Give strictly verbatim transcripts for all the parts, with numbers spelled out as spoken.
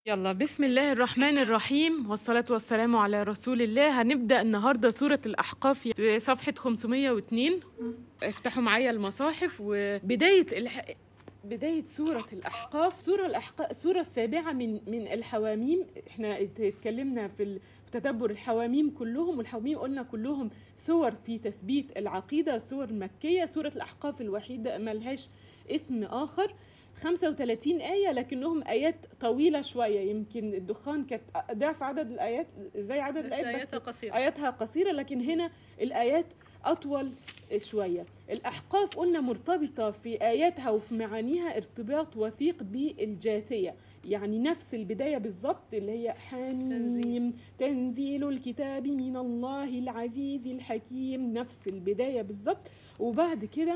يلا بسم الله الرحمن الرحيم والصلاة والسلام على رسول الله. هنبدأ النهاردة سورة الأحقاف في صفحة خمسمية واتنين. افتحوا معايا المصاحف وبداية الح... بداية سورة الأحقاف. سورة الأحقاف سورة السابعة من من الحواميم. احنا اتكلمنا في ال... في تدبر الحواميم كلهم، والحواميم قلنا كلهم سور في تثبيت العقيدة، سور مكية. سورة الأحقاف الوحيدة ملهاش اسم آخر. خمسة وثلاثين آية لكنهم آيات طويلة شوية، يمكن الدخان كانت ضعف عدد الآيات زي عدد الآيات، بس آياتها قصيرة. آياتها قصيرة، لكن هنا الآيات أطول شوية. الأحقاف قلنا مرتبطة في آياتها وفي معانيها ارتباط وثيق بالجاثية، يعني نفس البداية بالضبط اللي هي حميم تنزيل الكتاب من الله العزيز الحكيم، نفس البداية بالضبط. وبعد كده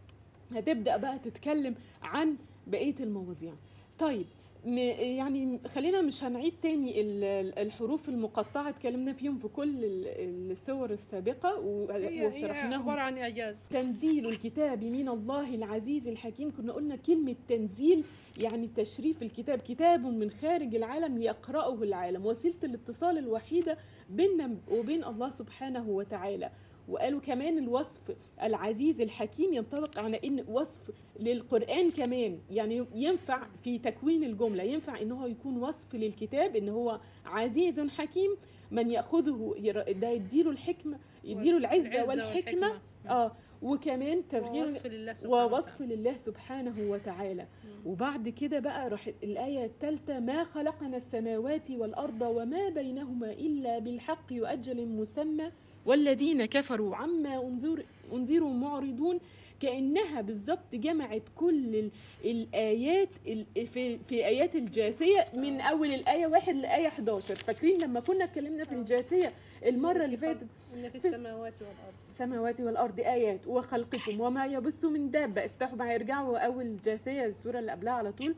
هتبدأ بقى تتكلم عن بقية المواضيع. طيب يعني خلينا مش هنعيد تاني الحروف المقطعة، اتكلمنا فيهم في كل السور السابقة وشرحناهم. عبارة عن إعجاز. تنزيل الكتاب من الله العزيز الحكيم، كنا قلنا كلمة تنزيل يعني تشريف الكتاب، كتاب من خارج العالم ليقرأه العالم، وسيلة الاتصال الوحيدة بيننا وبين الله سبحانه وتعالى. وقالوا كمان الوصف العزيز الحكيم ينطبق على ان وصف للقرآن كمان، يعني ينفع في تكوين الجملة، ينفع انه يكون وصف للكتاب ان هو عزيز حكيم، من يأخذه ده يديله الحكمة، يديله العزة والحكمة. اه وكمان تغيير ووصف لله سبحانه, ووصف لله سبحانه وتعالى. مم. وبعد كده بقى راح الآية الثالثة: ما خلقنا السماوات والأرض وما بينهما إلا بالحق وأجل مسمى والذين كفروا عما أنذر أنذروا معرضون. كأنها بالضبط جمعت كل الآيات في, في آيات الجاثية من أول الآية واحد لآية حداشر. فاكرين لما كنا اتكلمنا في الجاثية المرة اللي فاتت إن في السماوات والأرض السماوات والأرض آيات وخلقكم وما يبث من دابة. افتحوا معايا ارجعوا أول الجاثية السورة اللي قبلها على طول.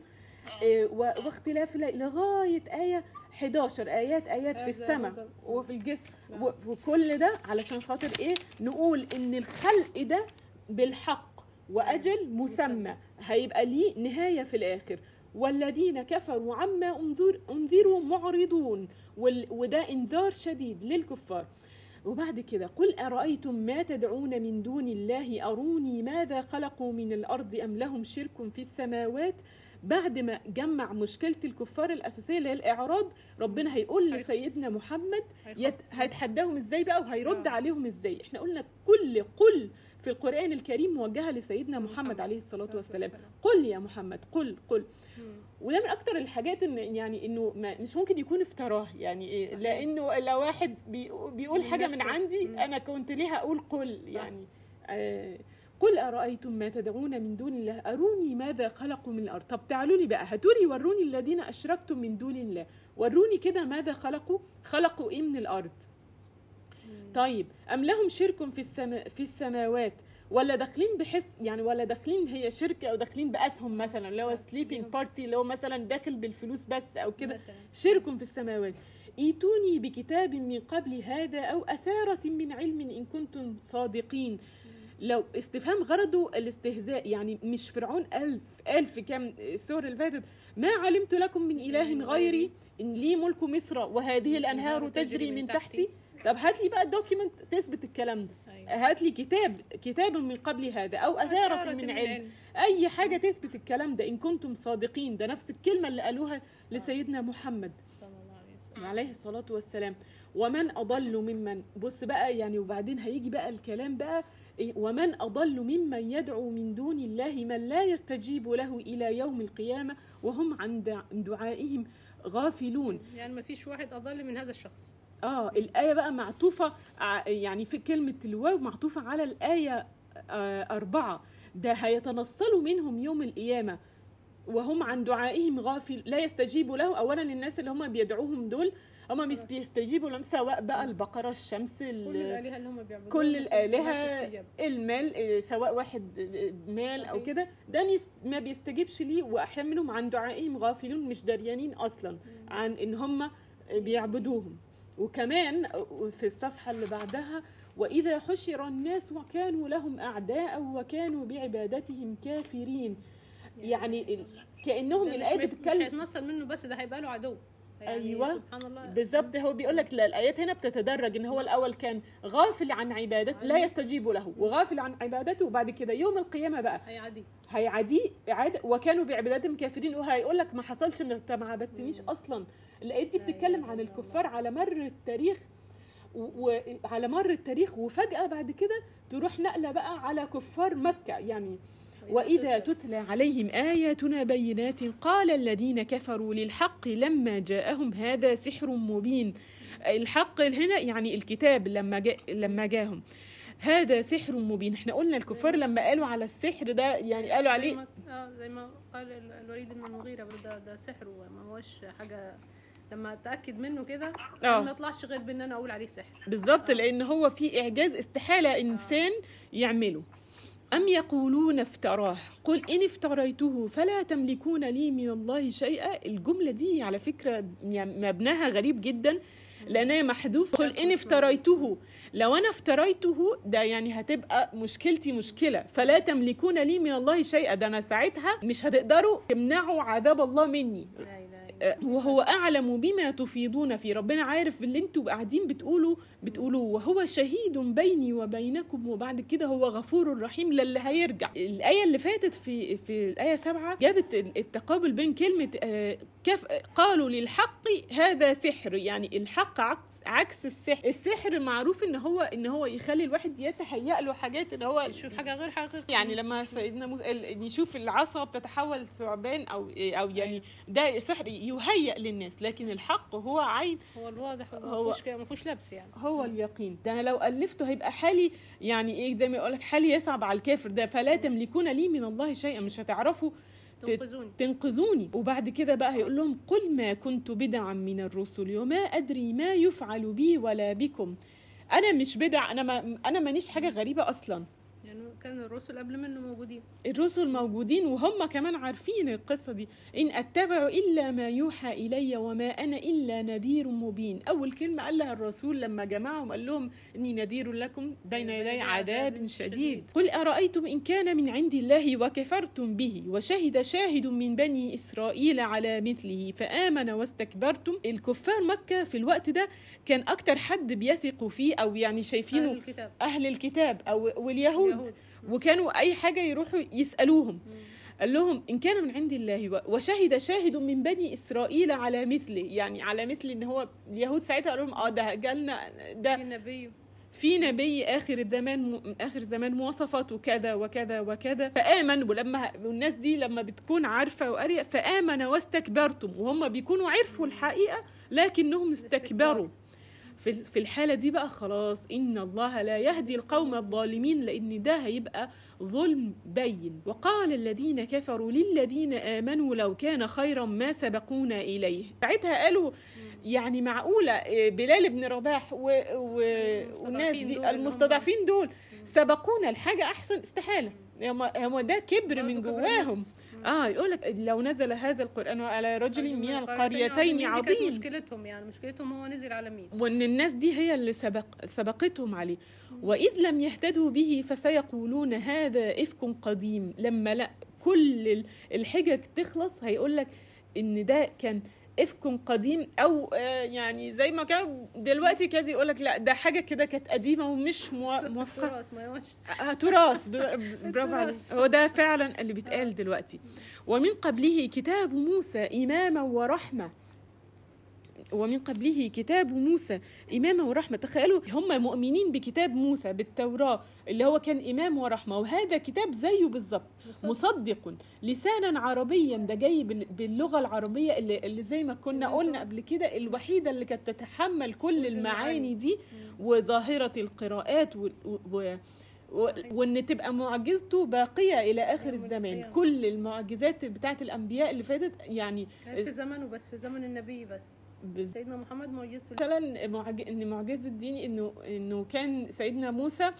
واختلاف لغاية آية حداشر، آيات آيات في السماء وفي الجسم. وكل ده علشان خاطر إيه؟ نقول إن الخلق ده بالحق وأجل مسمى، هيبقى ليه نهاية في الآخر. والذين كفروا عما أنذر أنذروا معرضون، وده إنذار شديد للكفار. وبعد كده: قل أرأيتم ما تدعون من دون الله أروني ماذا خلقوا من الأرض أم لهم شرك في السماوات. بعد ما جمع مشكلة الكفار الأساسية اللي هي الإعراض، ربنا هيقول لسيدنا محمد يت... هيتحداهم إزاي بقى وهيرد عليهم إزاي. إحنا قلنا كل قل في القرآن الكريم موجهة لسيدنا محمد عليه الصلاة والسلام. قل يا محمد، قل قل. وده من أكتر الحاجات إن يعني إنه مش ممكن يكون افتراه، يعني إيه؟ لأنه لو واحد بي... بيقول حاجة من عندي أنا كنت ليه أقول قل يعني آه قل أرأيتم ما تدعون من دون الله أروني ماذا خلقوا من الأرض. طب تعالوا لي بقى هاتولي وروني الذين أشركتم من دون الله، وروني كده ماذا خلقوا خلقوا إيه من الأرض. طيب أم لهم شرك في السما في السماوات، ولا داخلين بحس يعني ولا داخلين هي شركة أو داخلين بأسهم مثلا، لو سليبينج بارتي لو مثلا داخل بالفلوس بس أو كده. شرك في السماوات. ايتوني بكتاب من قبل هذا أو أثارة من علم إن كنتم صادقين. لو استفهام غرضه الاستهزاء، يعني مش فرعون ألف ألف كام السور اللي فاتت: ما علمت لكم من إله غيري إن لي ملك مصر وهذه الأنهار تجري من تحتي. طب هات لي بقى الدوكيمنت تثبت الكلام ده. هات لي كتاب كتاب من قبل هذا أو أثارة من علم، أي حاجة تثبت الكلام ده إن كنتم صادقين. ده نفس الكلمة اللي قالوها لسيدنا محمد عليه الصلاة والسلام. ومن أضل ممن، بص بقى يعني، وبعدين هيجي بقى الكلام بقى: ومن أضل ممن يدعو من دون الله من لا يستجيب له إلى يوم القيامة وهم عن دعائهم غافلون. يعني ما فيش واحد أضل من هذا الشخص. آه الآية بقى معطوفة يعني في كلمة الواو معطوفة على الآية آه أربعة: ده هيتنصلوا منهم يوم القيامة وهم عن دعائهم غافل، لا يستجيبوا له. أولا الناس اللي هم بيدعوهم دول هم مش بيستجيبوا لهم، سواء بقى البقرة، الشمس، كل الآلهة اللي هم بيعبدون، كل الآلهة، المال، سواء واحد مال أو كده، ده ما بيستجيبش ليه. وأحيانا منهم عن دعائهم غافلون، مش دريانين أصلا عن إن هم بيعبدوهم. وكمان في الصفحة اللي بعدها: وإذا حشر الناس وكانوا لهم أعداء وكانوا بعبادتهم كافرين. يعني كانهم ده الايه مش, مش بتتكلم. هيتنصل منه بس، ده هيبقى له عدو يعني. ايوه سبحان الله. بالظبط. هو بيقول لك الايات هنا بتتدرج، ان هو الاول كان غافل عن عبادته لا يستجيب له، وغافل عن عبادته، وبعد كده يوم القيامه بقى هيعدي هيعاديه اعاده، وكانوا بعبادتهم كافرين، وهيقول لك ما حصلش ان انت ما عبدتنيش اصلا. الايات دي بتتكلم عن الكفار على مر التاريخ، وعلى مر التاريخ، وفجاه بعد كده تروح نقله بقى على كفار مكه يعني. وإذا تتلى عليهم آياتنا بينات قال الذين كفروا للحق لما جاءهم هذا سحر مبين. الحق هنا يعني الكتاب لما جاء لما جاءهم هذا سحر مبين. احنا قلنا الكفار لما قالوا على السحر ده يعني قالوا عليه زي ما, آه زي ما قال الوليد بن المغيرة ده, ده سحر وما هوش حاجة. لما اتاكد منه كده ما يطلعش غير بان انا اقول عليه سحر بالظبط. لان هو في اعجاز استحاله انسان يعمله. أم يقولون افتراه قل إن افتريته فلا تملكون لي من الله شيئا. الجملة دي على فكرة مبناها غريب جدا لأنها محذوف. قل إن افتريته، لو أنا افتريته ده يعني هتبقى مشكلتي مشكلة. فلا تملكون لي من الله شيئا، ده أنا ساعتها مش هتقدروا تمنعوا عذاب الله مني. وهو أعلم بما تفيضون فيه. ربنا عارف باللي انتوا قاعدين بتقولوا بتقولوا وهو شهيد بيني وبينكم. وبعد كده هو غفور رحيم للي هيرجع. الآية اللي فاتت في في الآية سبعة جابت التقابل بين كلمة كيف قالوا للحق هذا سحر، يعني الحق عكس عكس السحر. السحر معروف ان هو ان هو يخلي الواحد يتهيأ له حاجات، ان هو يشوف حاجه غير حقيقيه. يعني لما سيدنا موسى يشوف العصا بتتحول ثعبان او او يعني ده سحر يهيأ للناس، لكن الحق هو عين، هو الواضح، هو ما فيهوش لبس يعني، هو اليقين. ده انا لو الفته هيبقى حالي يعني ايه، زي ما يقول لك حالي يصعب على الكافر ده. فلا تملكون لي من الله شيئا، مش هتعرفوا تنقذوني. تنقذوني. وبعد كده بقى هيقول لهم قل ما كنت بدعا من الرسل وما أدري ما يفعل بي ولا بكم. أنا مش بدع، أنا ما أنا مانيش حاجة غريبة أصلا. يعني كان الرسل قبل منه موجودين، الرسل موجودين وهم كمان عارفين القصة دي. إن أتبع إلا ما يوحى إلي وما أنا إلا نذير مبين. أول كلمة قالها الرسول لما جمعهم قال لهم إني نذير لكم بين يدي عذاب شديد. قل أرأيتم إن كان من عند الله وكفرتم به وشهد شاهد من بني إسرائيل على مثله فآمن واستكبرتم. الكفار مكة في الوقت ده كان أكتر حد بيثقوا فيه أو يعني شايفينه أهل الكتاب, أهل الكتاب أو واليهود اليهود. وكانوا أي حاجة يروحوا يسألوهم. قال لهم إن كان من عند الله وشهد شاهد من بني إسرائيل على مثله، يعني على مثل إن هو اليهود ساعتها قالوا لهم آه ده جالنا ده في نبي في نبي آخر الزمان آخر زمان مواصفاته كذا وكذا وكذا فآمن. ولما الناس دي لما بتكون عارفة وقارية فآمن واستكبرتم، وهم بيكونوا عرفوا الحقيقة لكنهم استكبروا. في الحالة دي بقى خلاص إن الله لا يهدي القوم الظالمين، لأن ده هيبقى ظلم بين. وقال الذين كفروا للذين آمنوا لو كان خيرا ما سبقونا إليه. ساعتها قالوا يعني معقولة بلال بن رباح والناس دي المستضعفين دول سبقونا الحاجة أحسن؟ استحالة. هم ده كبر من جواهم. اه يقول لك لو نزل هذا القرآن على رجل من القريتين عظيم. مشكلتهم يعني مشكلتهم هو نزل على مين، وان الناس دي هي اللي سبق سبقتهم عليه. واذ لم يهتدوا به فسيقولون هذا إفك قديم. لما لا كل الحجج تخلص هيقول لك ان ده كان إفك قديم، او يعني زي ما كان دلوقتي كده يقول لك لا ده حاجه كده كانت قديمه ومش موافقه. تراث ما يوش آه تراث. برافو عليك، هو ده فعلا اللي بيتقال دلوقتي. ومن قبله كتاب موسى إماما ورحمه ومن قبله كتاب موسى إماما ورحمة. تخيلوا هم مؤمنين بكتاب موسى بالتوراة اللي هو كان إمام ورحمة، وهذا كتاب زيه بالضبط مصدق لسانا عربيا. ده جاي باللغة العربية اللي, اللي زي ما كنا قلنا قبل كده الوحيدة اللي كانت تتحمل كل المعاني دي وظاهرة القراءات و, و وان تبقى معجزته باقيه الى اخر الزمان. كل المعجزات بتاعت الانبياء اللي فاتت يعني في زمنه بس، في زمن النبي بس. بز... سيدنا محمد معجزته مثلا معج... ان معجزه الدين انه انه كان سيدنا موسى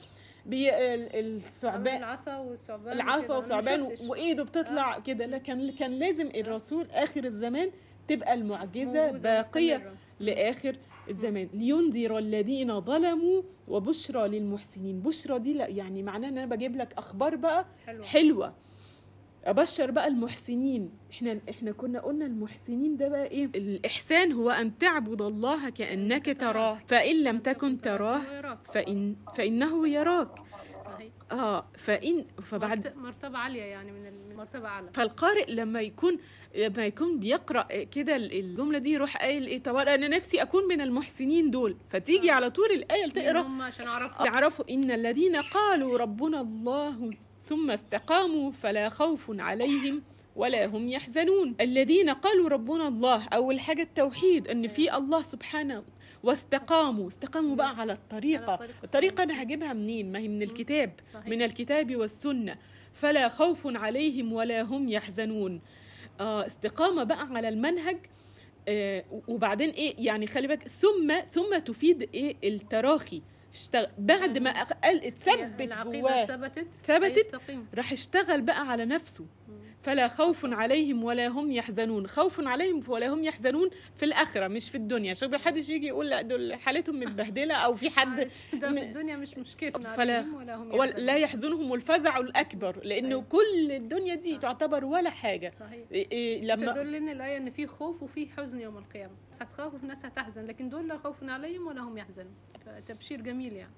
بالثعبان العصا والثعبان العصا والثعبان وايده بتطلع آه. كده. لكن كان لازم الرسول اخر الزمان تبقى المعجزه باقيه مستمرة. لاخر الزمان لينذر الذين ظلموا وبشرى للمحسنين. بشرى دي لا يعني معناه ان انا بجيب لك اخبار بقى حلوه, حلوة. ابشر بقى المحسنين. احنا احنا كنا قلنا المحسنين ده بقى ايه؟ الاحسان هو ان تعبد الله كانك تراه، فان لم تكن تراه فإن فانه يراك. صحيح. اه فان فبعد مرتبه عاليه يعني، من المرتبه اعلى. فالقارئ لما يكون لما يكون بيقرا كده الجمله دي يروح قايل ايه؟ طب انا نفسي اكون من المحسنين دول، فتيجي آه. على طول الايه تقرا هم عشان اعرفوا يعرفوا ان الذين قالوا ربنا الله ثم استقاموا فلا خوف عليهم ولا هم يحزنون. الذين قالوا ربنا الله، أول حاجة التوحيد، أن في الله سبحانه، واستقاموا استقاموا بقى على الطريقة. الطريقة أنا هجيبها منين؟ ما هي من الكتاب، من الكتاب والسنة. فلا خوف عليهم ولا هم يحزنون. آه استقامة بقى على المنهج. آه وبعدين إيه يعني؟ خلي بالك، ثم ثم تفيد إيه؟ التراخي. بعد ما قال اتثبت جواه ثبتت ثبتت راح اشتغل بقى على نفسه. فلا خوف عليهم ولا هم يحزنون. خوف عليهم ولا هم يحزنون في الآخرة مش في الدنيا، عشان ما حدش يجي يقول لا دول حالتهم متبهدلة أو في حد ده في الدنيا مش مشكلة. فلا ولا هم يحزنون. لا يحزنهم الفزع الأكبر، لأنه أيوة. كل الدنيا دي صح. تعتبر ولا حاجة. صحيح. إيه لما تدل لنا الآية إن في خوف وفي حزن يوم القيامة. هتخاف وفي ناس هتحزن، لكن دول لا خوف عليهم ولا هم يحزنون. تبشير جميل يعني.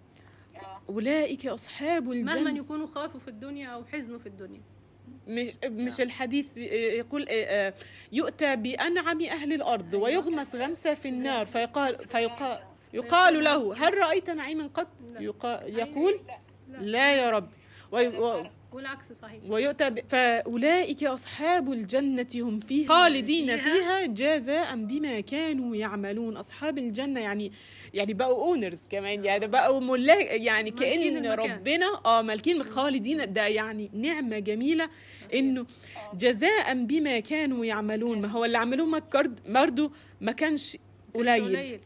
أولئك أصحاب الجنة. مهما يكونوا خافوا في الدنيا أو حزنوا في الدنيا. مش مش الحديث يقول يؤتى بأنعم أهل الأرض ويغمس غمسة في النار فيقال فيقال يقال له هل رأيت نعيما قط؟ يقول لا يا رب. والعكس صحيح. ويؤتى ب... فأولئك أصحاب الجنة هم فيها خالدين فيها جزاء بما كانوا يعملون. أصحاب الجنة يعني يعني بقوا اونرز كمان، يعني بقوا ملاك، يعني كأن ربنا اه مالكين خالدين. ده يعني نعمة جميلة إنه جزاء بما كانوا يعملون. ما هو اللي عملوه برضه ما كانش قليل.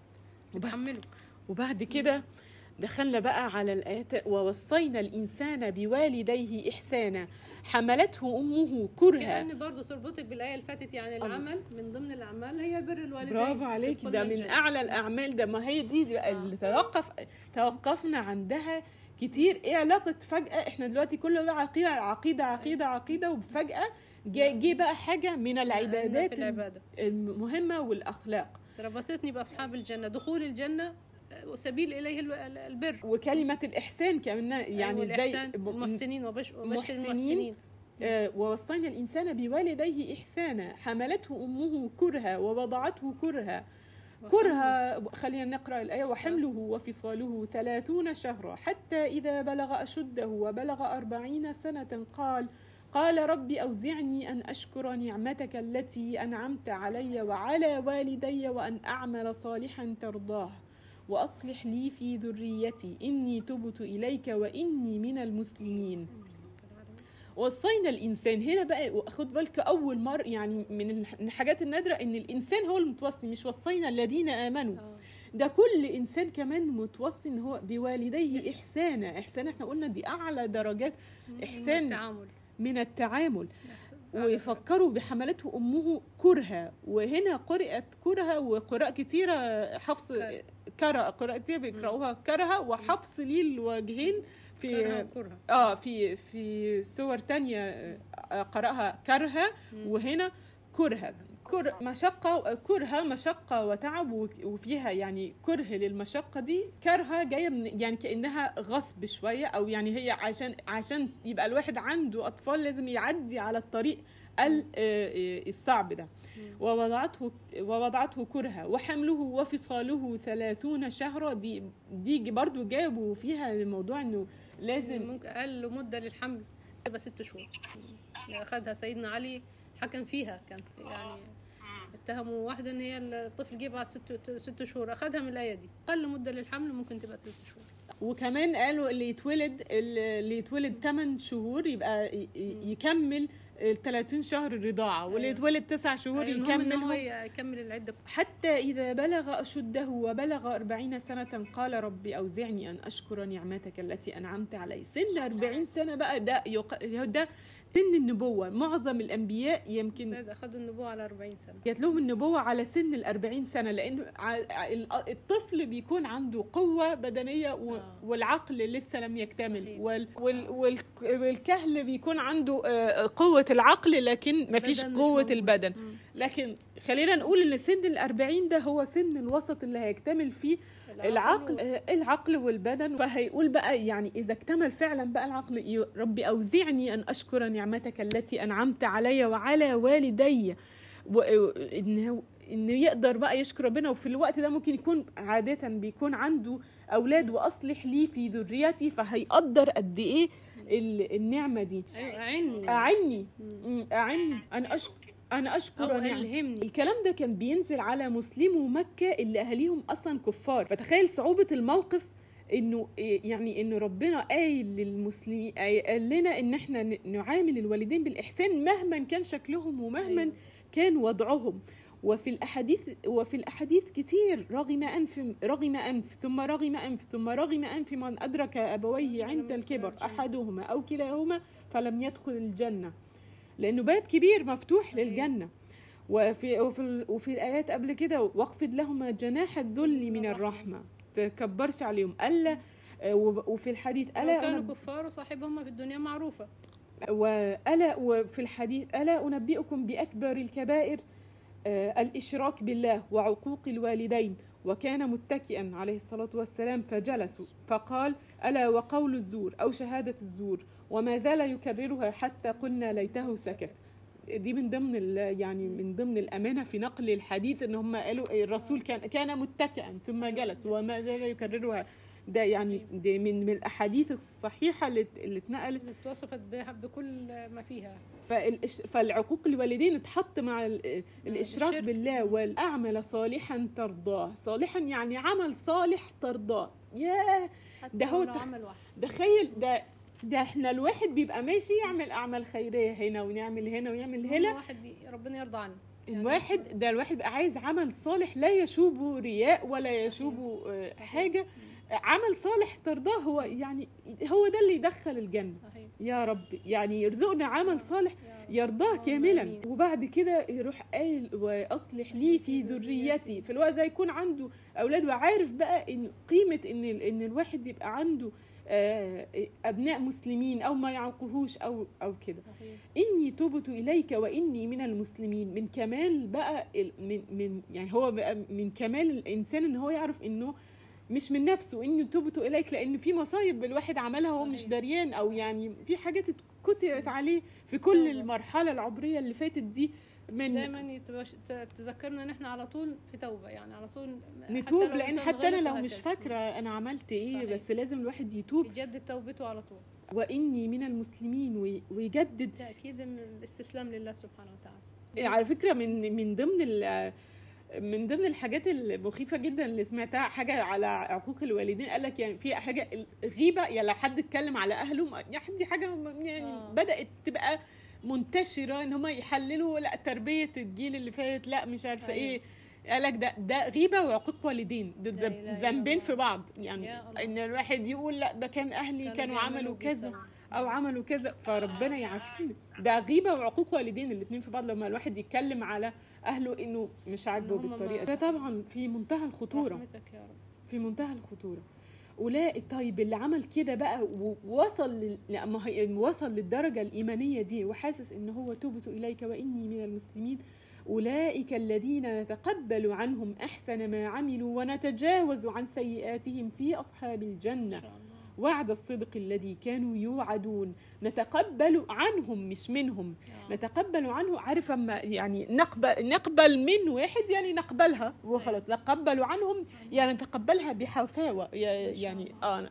وبعد, وبعد كده دخلنا بقى على الآيات. ووصينا الإنسان بوالديه إحسانا حملته أمه كرها. كأن برضو تربطك بالآية اللي فاتت، يعني العمل من ضمن الأعمال هي بر الوالدين. برافو عليك، ده من أعلى الأعمال. ده ما هي دي آه. اللي توقف توقفنا عندها كتير. إيه علاقة فجأة إحنا دلوقتي كله بقى عقيدة عقيدة عقيدة عقيدة، وفجأة جه بقى حاجة من العبادات المهمة والأخلاق. ربطتني بأصحاب الجنة، دخول الجنة وسبيل إليه البر، وكلمة الإحسان كمان يعني زي المحسنين وبشر المحسنين. آه ووصينا الإنسان بوالديه إحسانا حملته أمه كرها ووضعته كرها كرها خلينا نقرأ الآية. وحمله وفصاله ثلاثون شهرا حتى إذا بلغ أشده وبلغ أربعين سنة قال قال رب أوزعني أن أشكر نعمتك التي أنعمت علي وعلى والدي وأن أعمل صالحا ترضاه وأصلح لي في ذريتي إني تبت إليك وإني من المسلمين. وصينا الإنسان هنا بقى، خد بالك أول مرة يعني من الحاجات النادرة إن الإنسان هو المتوصي، مش وصينا الذين آمنوا. ده كل إنسان كمان متوصي إن هو بوالديه إحسانا. إحسان إحنا قلنا دي أعلى درجات إحسان من التعامل, من التعامل. ويفكروا بحملته أمه كرها، وهنا قرأت كرها وقراء كتيرة حفص كره قراء كتير بيقرأوها كرها وحفص لي الوجهين في اه في في سور تانية قرأها كرها وهنا كرها. كر مشقة كرها مشقة وتعب، وفيها يعني كره للمشقة دي. كرها جاية من يعني كأنها غصب شوية، أو يعني هي عشان عشان يبقى الواحد عنده أطفال لازم يعدي على الطريق الصعب ده. ووضعته ووضعته كرها وحمله وفصاله ثلاثون شهرا. دي دي برضو جابوا فيها الموضوع إنه لازم ممكن أقل مدة للحمل تبقى ست شهور. أخذها سيدنا علي حكم فيها، كان يعني اتهموا واحدة ان هي الطفل جه بعد ست ست شهور، اخذها من الآية دي. اقل مدة للحمل ممكن تبقى ست شهور. وكمان قالوا اللي يتولد اللي يتولد ثمان شهور يبقى يكمل ثلاثين شهر الرضاعة، واللي يتولد تسع شهور أيوة يكمل هو يكمل العدة. حتى إذا بلغ أشده وبلغ أربعين سنة قال ربي أوزعني أن أشكر نعمتك التي أنعمت علي. سن أربعين سنة بقى ده يق... ده سن النبوة معظم الأنبياء يمكن بعد أخذوا النبوة على أربعين سنة، جات لهم النبوة على سن الأربعين سنة، لأنه الطفل بيكون عنده قوة بدنية والعقل لسه لم يكتمل، وال وال والكهل بيكون عنده قوة العقل لكن ما فيش قوة البدن. لكن خلينا نقول إن سن الأربعين ده هو سن الوسط اللي هيكتمل فيه العقل العقل والبدن. فهيقول بقى يعني إذا اكتمل فعلا بقى العقل، ربي أوزعني أن أشكر نعمتك التي أنعمت علي وعلى والدي، وإنه إنه يقدر بقى يشكر ربنا. وفي الوقت ده ممكن يكون عادة بيكون عنده أولاد، وأصلح لي في ذريتي، فهيقدر قد إيه النعمة دي. أعني أعني أعني أنا أشكر أنا أشكر ألهمني. الكلام ده كان بينزل على مسلمو مكة اللي أهليهم أصلا كفار. فتخيل صعوبة الموقف، إنه يعني إنه ربنا قايل للمسلمين، قال لنا إن إحنا نعامل الوالدين بالإحسان مهما كان شكلهم ومهما أيوة. كان وضعهم. وفي الأحاديث وفي الأحاديث كتير رغم أنف رغم أنف ثم رغم أنف ثم رغم أنف من أدرك أبويه عند الكبر أحدهما أو كلاهما فلم يدخل الجنة، لأنه باب كبير مفتوح للجنة. وفي وفي, وفي الآيات قبل كده واخفض لهما جناح الذل من الرحمة، تكبرش عليهم. ألا وفي الحديث ألا كانوا كفار وصاحبهم في الدنيا معروفة. وألا وفي الحديث ألا أنبئكم بأكبر الكبائر الإشراك بالله وعقوق الوالدين. وكان متكئا عليه الصلاة والسلام فجلسوا فقال ألا وقول الزور أو شهادة الزور، وما زال يكررها حتى قلنا ليته سكت. دي من ضمن يعني من ضمن الأمانة في نقل الحديث، إن هم قالوا الرسول كان كان متكئا ثم جلس وما زال يكررها. ده يعني ده من من الأحاديث الصحيحة اللي اللي اتنقلت، اللي اتوصفت بكل ما فيها. فالعقوق الوالدين اتحط مع الإشراك الشرك. بالله. والأعمل صالحا ترضاه، صالحا يعني عمل صالح ترضاه. ياه ده هو تخ... تخيل ده ده احنا الواحد بيبقى ماشي يعمل أعمال خيرية هنا ونعمل هنا ويعمل هنا، واحد ربنا يرضى عنه. الواحد يعني ده الواحد بقى عايز عمل صالح لا يشوبه رياء ولا يشوبه صحيح. حاجة صحيح. عمل صالح ترضاه، هو يعني هو ده اللي يدخل الجنة. صحيح. يا رب يعني يرزقنا عمل صالح يرضاه كاملا. أمين. وبعد كده يروح قايل واصلح لي في ذريتي. في الوقت ده يكون عنده اولاد وعارف بقى ان قيمة ان ان الواحد يبقى عنده أبناء مسلمين أو ما يعوقهوش أو أو كده. إني تبت إليك وإني من المسلمين. من كمال بقى من من يعني هو بقى من كمال الإنسان إن هو يعرف إنه مش من نفسه، إني تبت إليك، لأن في مصايب الواحد عملها هو مش دريان، أو يعني في حاجات كترت عليه في كل المرحلة العمرية اللي فاتت دي. من دايما تذكرنا ان احنا على طول في توبه، يعني على طول نتوب، لان حتى انا لو مش فاكره انا عملت ايه صحيح. بس لازم الواحد يتوب يجدد توبته على طول. واني من المسلمين ويجدد تاكيد من الاستسلام لله سبحانه وتعالى. على فكره من من ضمن من ضمن الحاجات المخيفه جدا اللي سمعتها حاجه على عقوق الوالدين، قال لك يعني في حاجه غيبه، يعني لو حد اتكلم على اهله يعني دي حاجه يعني آه. بدات تبقى منتشره ان هم يحللوا لا تربيه الجيل اللي فات، لا مش عارفه ايه. قالك ده ده غيبه وعقوق والدين، دول ذنبين في بعض. يعني ان الواحد يقول لا ده كان اهلي كانوا, كانوا عملوا كذا او عملوا كذا، فربنا يعافينا. ده غيبه وعقوق والدين الاثنين في بعض، لما الواحد يتكلم على اهله انه مش عاجبه بالطريقه ده طبعا في منتهى الخطوره، في منتهى الخطوره. أولئك طيب اللي عمل كده بقى ووصل لل... وصل للدرجة الإيمانية دي وحاسس إن هو تبت إليك وإني من المسلمين، أولئك الذين نتقبل عنهم أحسن ما عملوا ونتجاوز عن سيئاتهم في أصحاب الجنة وعد الصدق الذي كانوا يوعدون. نتقبل عنهم مش منهم، نتقبل عنه. عارف اما يعني نقبل نقبل من واحد يعني نقبلها وخلاص، نتقبل عنهم يعني نتقبلها بحفاوة. يعني اه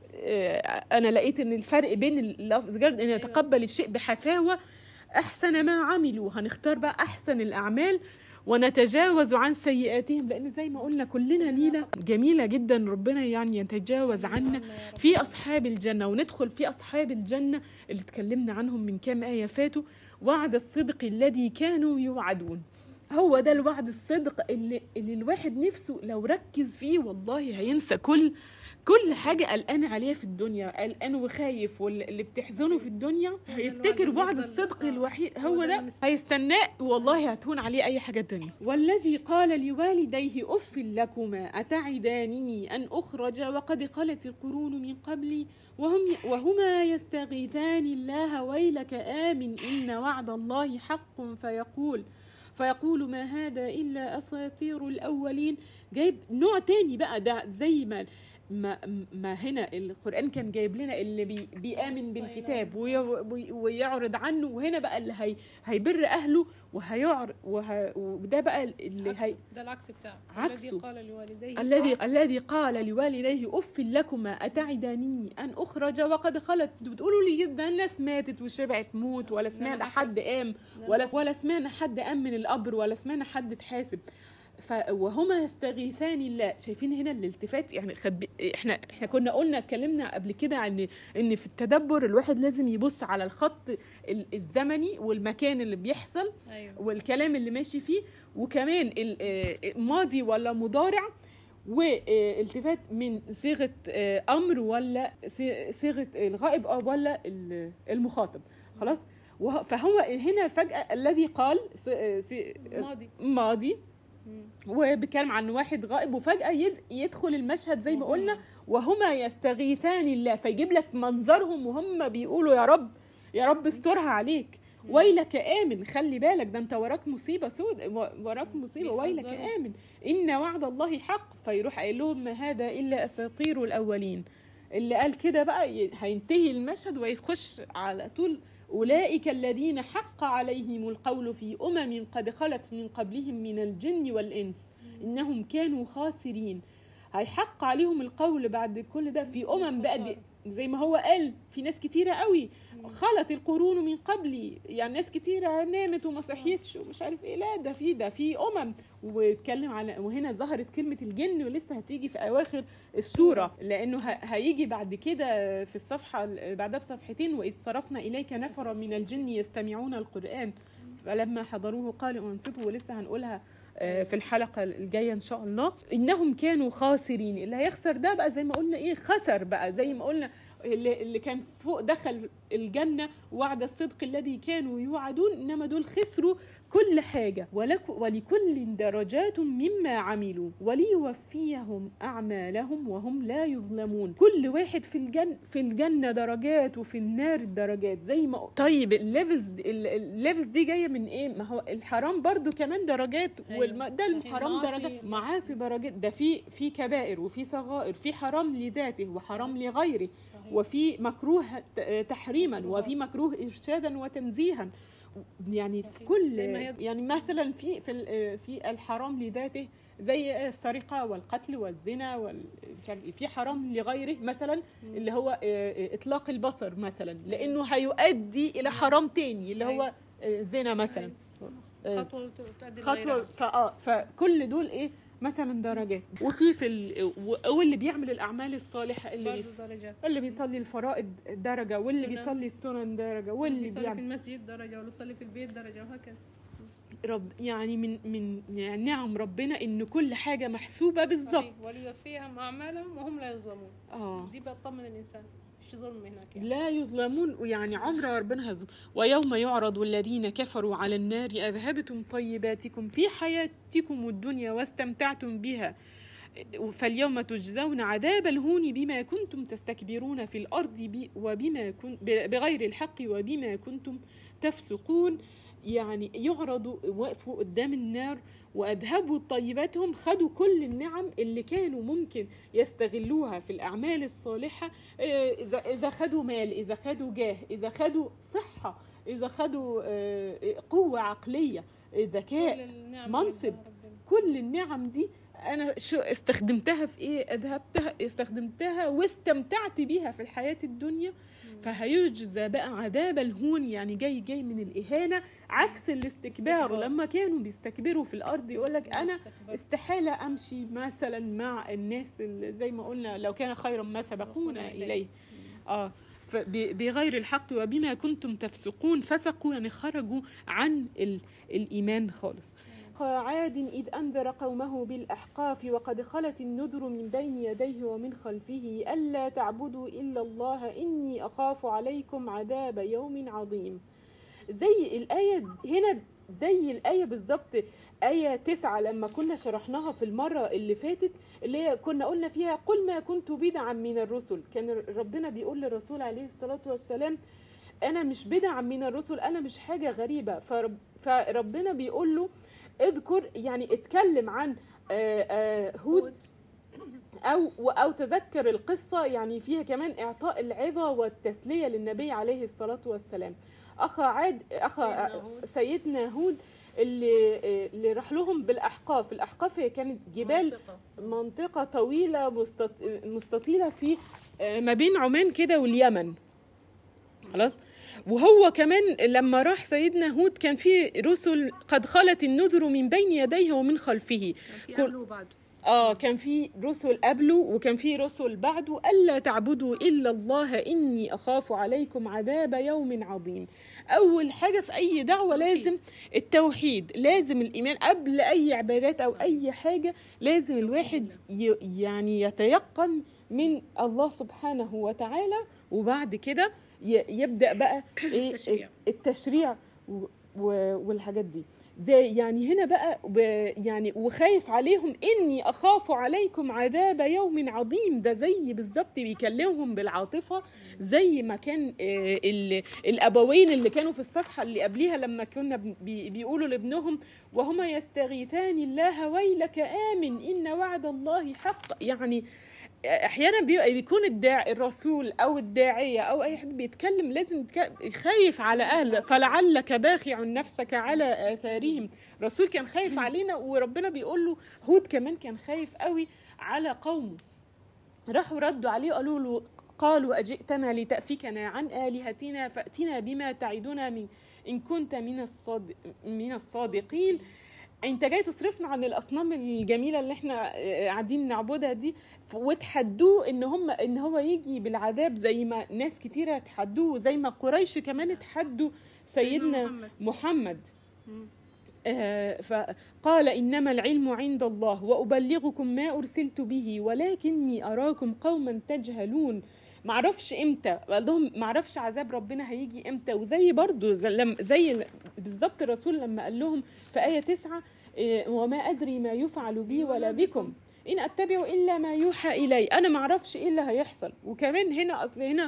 انا لقيت ان الفرق بين اللفظ جرد ان نتقبل الشيء بحفاوة احسن ما عملوا، هنختار بقى احسن الاعمال ونتجاوز عن سيئاتهم، لأن زي ما قلنا كلنا لينا جميلة جدا ربنا يعني يتجاوز عنا في أصحاب الجنة، وندخل في أصحاب الجنة اللي تكلمنا عنهم من كام آية فاتوا. وعد الصدق الذي كانوا يوعدون. هو ده الوعد الصدق اللي, اللي الواحد نفسه لو ركز فيه والله هينسى كل كل حاجة قلقان عليها في الدنيا، قلقان وخايف واللي بتحزنه في الدنيا، هيفتكر وعد الصدق الوحيد هو ده، هيستناه والله هتهون عليه أي حاجة تانية. والذي قال لوالديه أف لكما أتعدانني أن أخرج وقد خلت القرون من قبلي وهم وهما يستغيثان الله ويلك آمن إن وعد الله حق فيقول فيقول ما هذا إلا أساطير الأولين. جايب نوع تاني بقى، ده زي ما ما, ما هنا القرآن كان جايب لنا اللي بي بيآمن بالكتاب ويعرض عنه، وهنا بقى اللي هي هيبر أهله وهيعر وه وده بقى اللي هي ده العكس بتاعه. الذي قال لوالديه الذي الذي قال لوالديه أف لكما أتعدانني أن أخرج وقد خلت. بتقولوا لي جدا الناس ماتت وشبعت موت، ولا سمعنا حد قام، ولا ولا سمعنا حد قام من القبر، ولا سمعنا حد اتحاسب. وهما يستغيثان الله. شايفين هنا الالتفات؟ يعني خب... احنا احنا كنا قلنا اتكلمنا قبل كده عن ان في التدبر الواحد لازم يبص على الخط الزمني والمكان اللي بيحصل. أيوة. والكلام اللي ماشي فيه، وكمان الماضي ولا مضارع، والتفات من صيغه امر ولا صيغه الغائب او ولا المخاطب. خلاص. فهو هنا فجأة الذي قال ماضي ماضي وبيتكلم عن واحد غائب، وفجأة يدخل المشهد زي ما قلنا وهما يستغيثان الله، فيجيب لك منظرهم وهم بيقولوا يا رب يا رب استرها عليك، ويلك آمن، خلي بالك ده انت وراك مصيبة سود، وراك مصيبة، ويلك آمن إن وعد الله حق. فيروح قايل لهم ما هذا إلا أساطير الأولين. اللي قال كده بقى هينتهي المشهد ويخش على طول أولئك الذين حق عليهم القول في أمم قد خلت من قبلهم من الجن والإنس إنهم كانوا خاسرين. هيحق عليهم القول بعد كل ده في أمم بقى، زي ما هو قال في ناس كتيرة قوي خلت القرون من قبلي، يعني ناس كتيرة نامت وما صحيتش ومش عارف ايه. لا ده في ده في أمم. واتكلم على، وهنا ظهرت كلمة الجن ولسه هتيجي في أواخر السورة، لأنه هيجي بعد كده في الصفحة بعدها بصفحتين وإذ صرفنا إليك نفر من الجن يستمعون القرآن فلما حضروه قالوا انصتوا، ولسه هنقولها في الحلقة الجاية إن شاء الله. إنهم كانوا خاسرين. اللي هيخسر ده بقى زي ما قلنا إيه، خسر بقى زي ما قلنا اللي, اللي كان فوق دخل الجنة وعد الصدق الذي كانوا يوعدون، إنما دول خسروا كل حاجة. ولكل درجات مما عملوا وليوفيهم أعمالهم وهم لا يظلمون. كل واحد في الجنة في الجنة درجات وفي النار درجات زي ما. طيب الليفلز الليفلز دي جاية من إيه؟ ما هو الحرام برضو كمان درجات. أيوة. ده الحرام درجات، معاصي درجات. ده في في كبائر وفي صغائر، في حرام لذاته وحرام لغيره، وفي مكروه تحريما وفي مكروه إرشادا وتنزيها. يعني في كل يعني مثلا في في في الحرام لذاته زي السرقه والقتل والزنا وال في حرام لغيره مثلا اللي هو اطلاق البصر مثلا، لانه هيؤدي الى حرام تاني اللي هو زنا مثلا، خطوه خطوه فاه فكل دول ايه مثلا درجات. وفي في ال... واللي بيعمل الاعمال الصالحه اللي بيص... اللي بيصلي الفرائض درجه، واللي بيصلي السنن درجه، واللي بيصلي بيعمل... في المسجد درجه، واللي يصلي في البيت درجه، وهكذا. رب يعني من من يعني نعم ربنا ان كل حاجه محسوبه بالظبط. وليوفيهم اعمالهم وهم لا يظلمون. اه دي بتطمن الانسان، مش ظلم هناك يعني. لا يظلمون، ويعني عمر ربنا هزم. ويوم يعرض الذين كفروا على النار أذهبتم طيباتكم في حياتكم الدنيا واستمتعتم بها فاليوم تجزون عذاب الهون بما كنتم تستكبرون في الأرض وبما كن بغير الحق وبما كنتم تفسقون. يعني يعرضوا وقفوا قدام النار وأذهبوا طيباتهم، خدوا كل النعم اللي كانوا ممكن يستغلوها في الأعمال الصالحة، إذا خدوا مال، إذا خدوا جاه، إذا خدوا صحة، إذا خدوا قوة عقلية، ذكاء، منصب، كل النعم دي أنا شو استخدمتها في إيه؟ أذهبتها استخدمتها واستمتعت بيها في الحياة الدنيا، فهيجزى بقى عذاب الهون، يعني جاي جاي من الإهانة، عكس الاستكبار. لما كانوا بيستكبروا في الأرض يقولك أنا استحالة أمشي مثلا مع الناس اللي زي ما قلنا لو كان خيرا ما سبقونا إليه. آه بغير الحق وبما كنتم تفسقون. فسقوا يعني خرجوا عن الإيمان خالص. عاد إذ أنذر قومه بالأحقاف وقد خلت النذر من بين يديه ومن خلفه ألا تعبدوا إلا الله إني أخاف عليكم عذاب يوم عظيم. زي الآية هنا، زي الآية بالظبط آية تسعة لما كنا شرحناها في المرة اللي فاتت، اللي هي كنا قلنا فيها قل ما كنت بدعا من الرسل. كان ربنا بيقول للرسول عليه الصلاة والسلام أنا مش بدعا من الرسل، أنا مش حاجة غريبة. فرب فربنا بيقول له اذكر، يعني اتكلم عن هود أو أو تذكر القصة، يعني فيها كمان إعطاء العظة والتسلية للنبي عليه الصلاة والسلام. أخا عاد أخا سيدنا هود اللي اللي راح لهم بالأحقاف. الأحقاف هي كانت جبال، منطقة, منطقة طويلة مستطيلة في ما بين عمان كده واليمن. خلاص. وهو كمان لما راح سيدنا هود كان في رسل قد خلت النذر من بين يديه ومن خلفه. كل اه كان في رسل قبله وكان في رسل بعده. ألا تعبدوا إلا الله إني أخاف عليكم عذاب يوم عظيم. أول حاجة في أي دعوة لازم التوحيد، لازم الإيمان قبل أي عبادات أو أي حاجة. لازم الواحد يعني يتيقن من الله سبحانه وتعالى، وبعد كده يبدأ بقى التشريع والحاجات دي. ده يعني هنا بقى يعني وخايف عليهم إني أخاف عليكم عذاب يوم عظيم. ده زي بالظبط بيكلمهم بالعاطفة، زي ما كان الأبوين اللي كانوا في الصفحة اللي قبليها لما كنا بيقولوا لابنهم وهما يستغيثان الله ويلك آمن إن وعد الله حق. يعني احيانا بيكون الداعي الرسول او الداعيه او اي حد بيتكلم لازم خايف على اهله، فلعلك باخع نفسك على اثارهم. الرسول كان خايف علينا، وربنا بيقول له هود كمان كان خايف قوي على قومه. راحوا ردوا عليه قالوا له قالوا اجئتنا لتأفكنا عن آلهتنا فأتنا بما تعدنا من ان كنت من الصادق من الصادقين. انت جاي تصرفنا عن الاصنام الجميله اللي احنا قاعدين نعبدها دي، وتحدوه ان هم ان هو يجي بالعذاب زي ما ناس كتيره تحدوه، زي ما قريش كمان اتحدوا سيدنا محمد, محمد. آه فقال انما العلم عند الله وابلغكم ما ارسلت به ولكني اراكم قوما تجهلون. معرفش امتى، قال لهم معرفش عذاب ربنا هيجي امتى. وزي برضو زي, زي بالظبط الرسول لما قال لهم في آية تسعة وما أدري ما يفعل بي ولا بكم إن أتبع إلا ما يوحى إلي. أنا معرفش إيه اللي هيحصل. وكمان هنا أصل هنا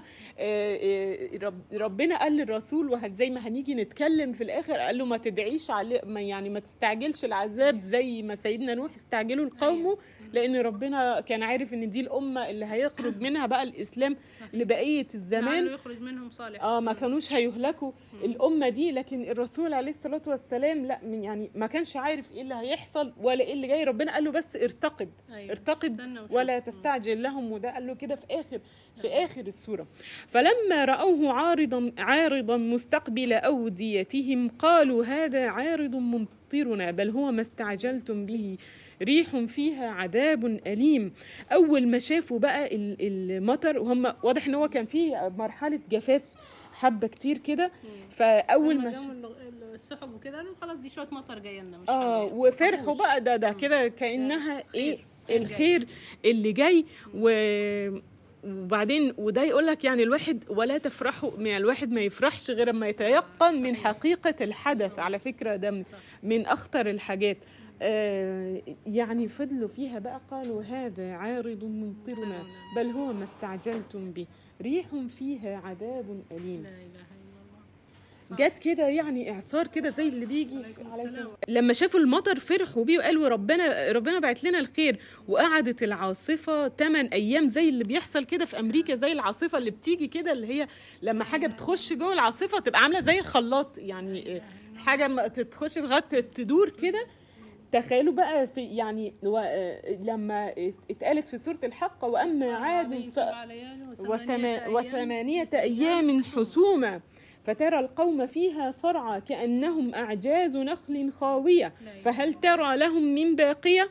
ربنا قال للرسول وزي ما هنيجي نتكلم في الآخر قال له ما تدعيش عليه، يعني ما تستعجلش العذاب زي ما سيدنا نوح استعجلوا لقومه، لأن ربنا كان عارف إن دي الأمة اللي هيخرج منها بقى الإسلام لبقية الزمان، يخرج منهم صالح. آه ما كانوش هيهلكوا الأمة دي. لكن الرسول عليه الصلاة والسلام لا، يعني ما كانش عارف إيه اللي هيحصل ولا إيه اللي جاي. ربنا قال له بس ارتقب. أيوة. ارتقد ولا تستعجل لهم. وده قال له كده في آخر في آخر السورة. فلما رأوه عارضا عارضا مستقبل أوديتهم قالوا هذا عارض ممطرنا بل هو ما استعجلتم به ريح فيها عذاب أليم. أول ما شافوا بقى المطر، وهم واضح إن هو كان فيه مرحلة جفاف حبة كتير كده، فأول ما السحب وكده قالوا خلاص دي شوية مطر جايه لنا مش اه وفرحوا بقى ده ده كده كأنها ايه الخير اللي جاي. وبعدين وده يقول لك يعني الواحد ولا تفرحوا، يعني الواحد ما يفرحش غير ما يتيقن من حقيقة الحدث. على فكرة ده من أخطر الحاجات. آه يعني فضلوا فيها بقى قالوا هذا عارض ممطرنا بل هو ما استعجلتم به ريح فيها عذاب أليم. لا إله جت كده يعني اعصار كده زي اللي بيجي عليكم. لما شافوا المطر فرحوا بيه وقالوا ربنا ربنا بعت لنا الخير. وقعدت العاصفه ثمانية ايام زي اللي بيحصل كده في امريكا، زي العاصفه اللي بتيجي كده اللي هي لما حاجه بتخش جوه العاصفه تبقى عامله زي الخلاط، يعني حاجه ما تخش لغايه تدور كده. تخيلوا بقى في يعني لما اتقالت في سوره الحق واما عاد وثمانيه ايام حسوما فترى القوم فيها صرعى كأنهم أعجاز نخل خاوية فهل ترى لهم من باقية.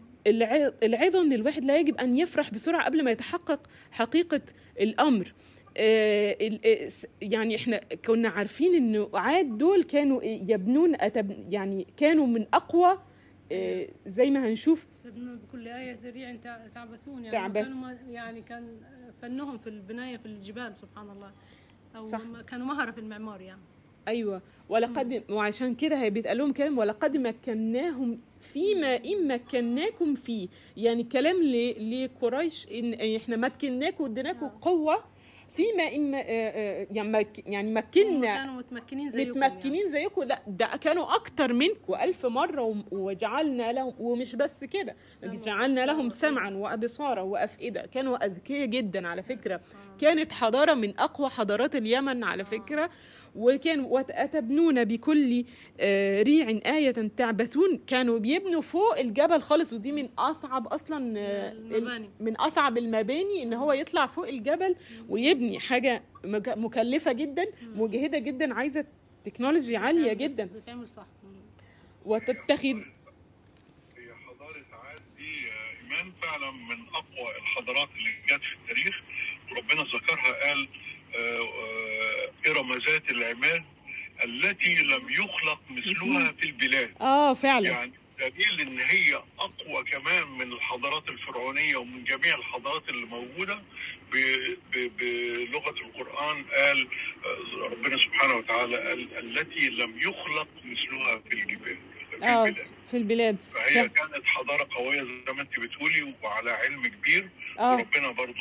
العظة ان الواحد لا يجب أن يفرح بسرعة قبل ما يتحقق حقيقة الأمر. آه ال- آه، س- يعني احنا كنا عارفين ان عاد دول كانوا يبنون أتب يعني كانوا من اقوى، آه زي ما هنشوف يبنون بكل آية ذريع تع- تعبثون، يعني تعبث. كانوا ما- يعني كان فنهم في البناية في الجبال سبحان الله، أو صح. م- كانوا مهرة في المعمار يعني. ايوه، ولقد وعشان كده هي بيتقال لهم كلام ولقد مكناهم فيما ان مكناكم فيه، يعني كلام ل- لقريش ان احنا مكناكم واديناكم آه. قوه فيما ان آه، آه، يعني مك- يعني هم مكنا كانوا متمكنين زيكم يعني. متمكنين زيكم. ده, ده كانوا اكتر منكم ألف مره، و- وجعلنا لهم، ومش بس كده، سمع جعلنا لهم وأبصار. سمعا وابصارا وافئده. كانوا اذكياء جدا على فكره، سبحان الله. كانت حضاره من اقوى حضارات اليمن على فكره. وكان واتبنون بكل آه، ريع آية تعبثون، كانوا بيبنوا فوق الجبل خالص، ودي من اصعب اصلا آه، المباني. من اصعب المباني ان هو يطلع فوق الجبل ويبني حاجه مك- مكلفه جدا، مجهده جدا، عايزه تكنولوجي عاليه بتعمل- جدا. بتعمل صح. مم. وتتخذ هي حضارة عاد دي آه، إيمان فعلا من أقوى الحضارات اللي جت في التاريخ، وربنا ذكرها قال آه، آه، إرم ذات العماد التي لم يخلق مثلها في البلاد. اه فعلا. يعني دليل إن هي أقوى كمان من الحضارات الفرعونية ومن جميع الحضارات اللي موجودة. ب- ب- بلغة القرآن قال آه، ربنا سبحانه وتعالى قال التي لم يخلق مثلها في الجبال في اه البلاد. في البلاد. فهي كانت حضارة قوية زي ما انت بتقولي وعلى علم كبير، اه وربنا برضو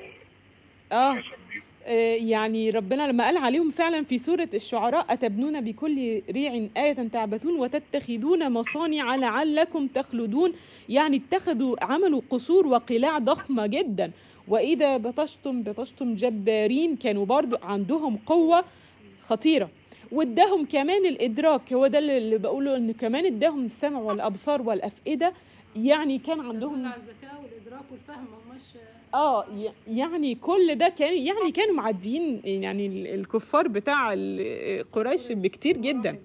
اه حسن بيه. آه، يعني ربنا لما قال عليهم فعلا في سورة الشعراء أتبنون بكل ريع آية تعبثون وتتخذون مصانع لعلكم تخلدون، يعني اتخذوا عملوا قصور وقلاع ضخمة جدا. وإذا بطشتم بطشتم جبارين، كانوا برضو عندهم قوة خطيرة. واداهم كمان الإدراك، هو ده اللي بقوله، إن كمان اداهم السمع والأبصار والأفئدة، يعني كان عندهم تدل على الذكاء والإدراك والفهم، مش اه ي- يعني كل ده كان يعني كانوا معديين يعني ال- الكفار بتاع ال- قريش بكتير جدا.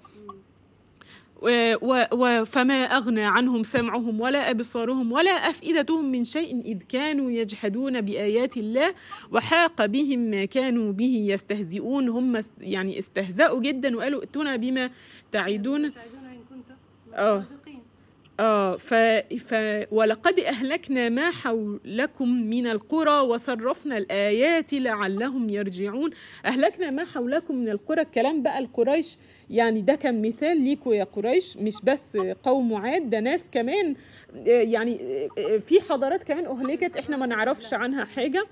و- و- و- فما أغنى عنهم سمعهم ولا أبصارهم ولا أفئدتهم من شيء إذ كانوا يجحدون بآيات الله وحاق بهم ما كانوا به يستهزئون. هم است- يعني استهزأوا جدا وقالوا ائتنا بما تعدون. تعدون إن كنتم آه. صادقين. آه ف... ف... ولقد أهلكنا ما حولكم من القرى وصرفنا الآيات لعلهم يرجعون. أهلكنا ما حولكم من القرى، الكلام بقى القريش، يعني ده كان مثال ليكوا يا قريش، مش بس قوم عاد، ده ناس كمان آه، يعني آه، في حضارات كمان أهلكت احنا ما نعرفش عنها حاجة.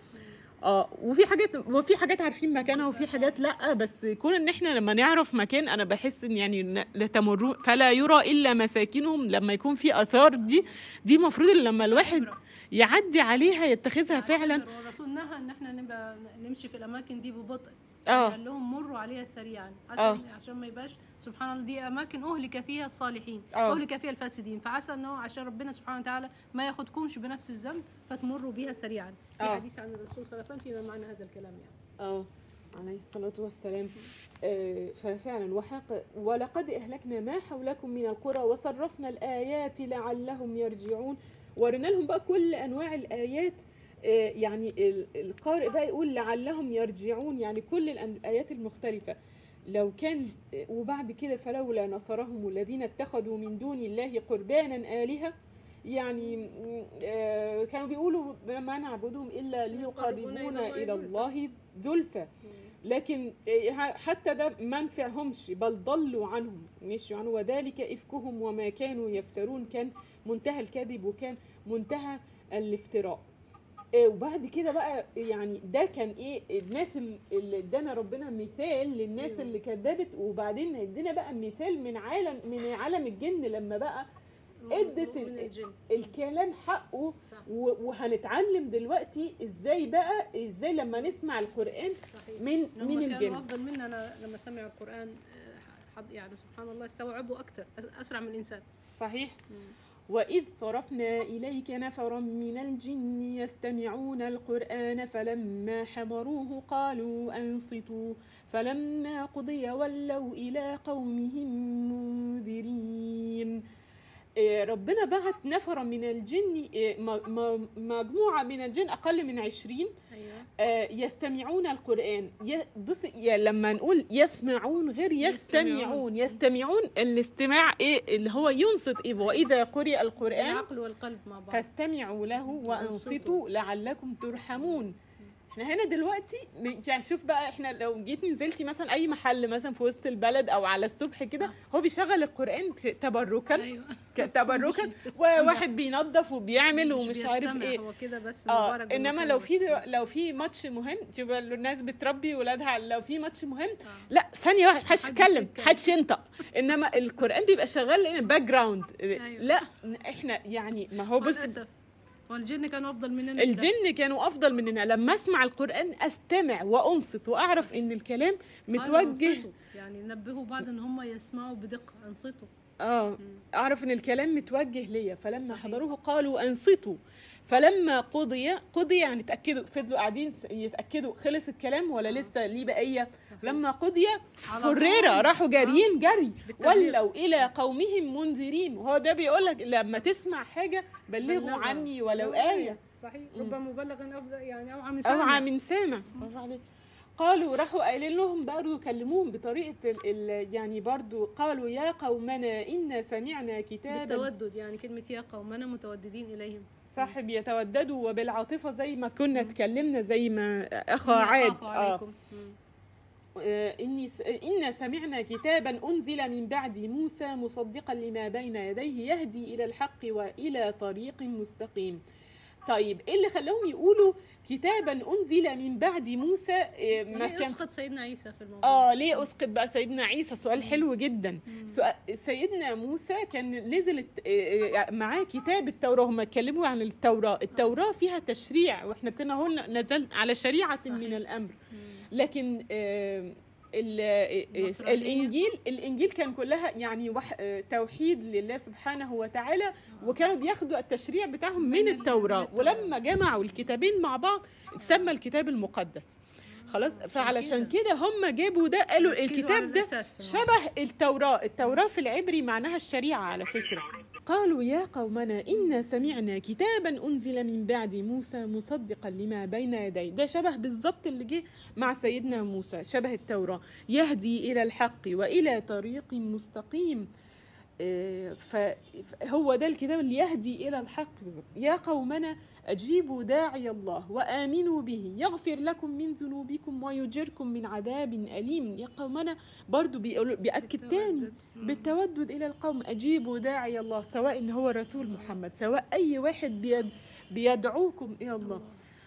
اه وفي حاجات وفي حاجات عارفين مكانها وفي حاجات لا، بس كون ان احنا لما نعرف مكان، انا بحس ان يعني ن- لا تمرون فلا يرى الا مساكنهم، لما يكون في اثار دي دي المفروض لما الواحد يعدي عليها يتخذها فعلا. والرسول نهى ان احنا نبقى نمشي في الاماكن دي ببطء. اه. قال لهم مروا عليها سريعا عشان آه. عشان ما يبقاش سبحان الله دي اماكن اهلك فيها الصالحين، آه. اهلك فيها الفاسدين، فعسى انه عشان ربنا سبحانه وتعالى ما ياخدكمش بنفس الذنب فتمروا بها سريعا. في آه. حديث عن الرسول صلى الله عليه وسلم فيما معنى هذا الكلام يعني. اه عليه الصلاة والسلام. آه ففعلا وحق ولقد أهلكنا ما حولكم من القرى وصرفنا الآيات لعلهم يرجعون، ورنا لهم بقى كل أنواع الآيات. آه يعني ال- القارئ بقى يقول لعلهم يرجعون، يعني كل الأن- الآيات المختلفة. لو كان آه، وبعد كده فلولا نصرهم الذين اتخذوا من دون الله قربانا آلهة، يعني م- آه كانوا بيقولوا ما نعبدهم إلا ليقربونا إلى الله زلفى، لكن حتى ده ما نفعهمش، بل ضلوا عنهم مشوا عنه، وذلك إفكهم وما كانوا يفترون، كان منتهى الكذب وكان منتهى الافتراء. إيه وبعد كده بقى يعني ده كان ايه الناس اللي ادانا ربنا مثال للناس اللي كذبت، وبعدين ادينا بقى مثال من عالم من عالم الجن لما بقى ادت من ال- الجن. الكلام حقه. صح. و- وهنتعلم دلوقتي ازاي بقى ازاي لما نسمع القرآن صحيح. من هم من كانوا الجن. افضل مننا لما سمعوا القران، آه، حض- يعني سبحان الله استوعبوا اكثر اسرع من الانسان. صحيح. وإذ صرفنا إليك نفرا من الجن يستمعون القرآن فلما حضروه قالوا أنصتوا فلما قضي ولوا إلى قومهم منذرين. إيه، ربنا بعت نفرا من الجن، إيه، م- م- مجموعة من الجن أقل من عشرين ايوه آه، يستمعون القرآن. ي- بص يا لما نقول يسمعون غير يستمعون. يستمعون. يستمعون الاستماع ايه اللي هو ينصت ايه، وإذا قرئ القرآن العقل والقلب مع بعض. فاستمعوا له وأنصتوا وأنصتوا. لعلكم ترحمون. احنا هنا دلوقتي يعني شوف بقى، احنا لو جيت نزلتي مثلا اي محل مثلا في وسط البلد او على الصبح كده، صح. هو بيشغل القرآن تبركا ايوه ك- تبركا، مش بيستمع. وواحد بينظف وبيعمل مش ومش عارف بيستمع، ايه. هو كده بس اه مبارك انما بالمكان لو في بس. لو في ماتش مهم، شوف الناس بتربي ولادها، لو في ماتش مهم آه. لا ثانيه واحده محدش محدش يتكلم يتكلم. محدش ينطق، انما القرآن بيبقى شغال لنا باك جراوند. أيوة. لا احنا يعني ما هو بص، للأسف. والجن كانوا افضل مننا في ده. الجن كانوا افضل مننا. لما اسمع القرآن استمع وانصت واعرف ان الكلام قالوا متوجه، انصتوا. يعني نبهوا بعض ان هم يسمعوا بدقه، انصتوا. اه اعرف ان الكلام متوجه ليا. فلما صحيح. حضروه قالوا انصتوا فلما قضي، قضي يعني تاكدوا، فضلوا قاعدين يتاكدوا خلص الكلام ولا لسه ليه بقيه. لما قضي على فريرة طول. راحوا جاريين جري بالتبليغ. ولوا الى قومهم منذرين. وهو ده بيقول لك لما تسمع حاجه بلغوا بلغوا. عني ولو لو ايه. صحيح. مم. رب مبلغ افضل يعني اوعى من سامع. اوعى من سامع. برافو عليك. قالوا راحوا قايلين لهم برضه يكلموهم بطريقه ال ال يعني برضه قالوا يا قومنا إنا سمعنا كتابا. بالتودد، يعني كلمه يا قومنا متوددين اليهم. صاحب يتوددوا وبالعاطفه زي ما كنا اتكلمنا، زي ما اخا إني عاد أخاف عليكم. مم. آه، إني س- إنا سمعنا كتابا أنزل من بعد موسى مصدقا لما بين يديه يهدي إلى الحق وإلى طريق مستقيم. طيب إيه اللي خلاهم يقولوا كتابا أنزل من بعد موسى؟ آه، ما وليه كان اسقط سيدنا عيسى في الموضوع؟ اه ليه اسقط بقى سيدنا عيسى؟ سؤال حلو جدا. سؤال سيدنا موسى كان نزل الت- آه، آه، معاه كتاب التوراة. هم اتكلموا عن التوراة. التوراة فيها تشريع، واحنا كنا هنا نزل على شريعة صحيح. من الأمر. مم. لكن آه، ال- آه، النصرانية. الانجيل الانجيل كان كلها يعني وح آه، توحيد لله سبحانه وتعالى، وكانوا بياخدوا التشريع بتاعهم من من ال- التوراة. من التوراة. ولما جمعوا الكتابين مع بعض اتسمى الكتاب المقدس. خلاص، فعلشان كده هم جابوا ده، قالوا ركزوا الكتاب على ده الأساس في الموضوع. شبه التوراة. التوراة في العبري معناها الشريعة على فكرة. قالوا يا قومنا إنا سمعنا كتابا أنزل من بعد موسى مصدقا لما بين يديه. ده شبه بالظبط اللي جه مع سيدنا موسى، شبه التوراة، يهدي إلى الحق وإلى طريق مستقيم. آه، فهو ده الكتاب اللي يهدي إلى الحق بالظبط. يا قومنا أجيبوا داعي الله وآمنوا به يغفر لكم من ذنوبكم ويجركم من عذاب أليم. يا قومنا برضو بيقول بيأكد تاني بالتودد. مم. بالتودد إلى القوم. أجيبوا داعي الله، سواء إن هو رسول محمد، سواء أي واحد بيد بيدعوكم إلى الله،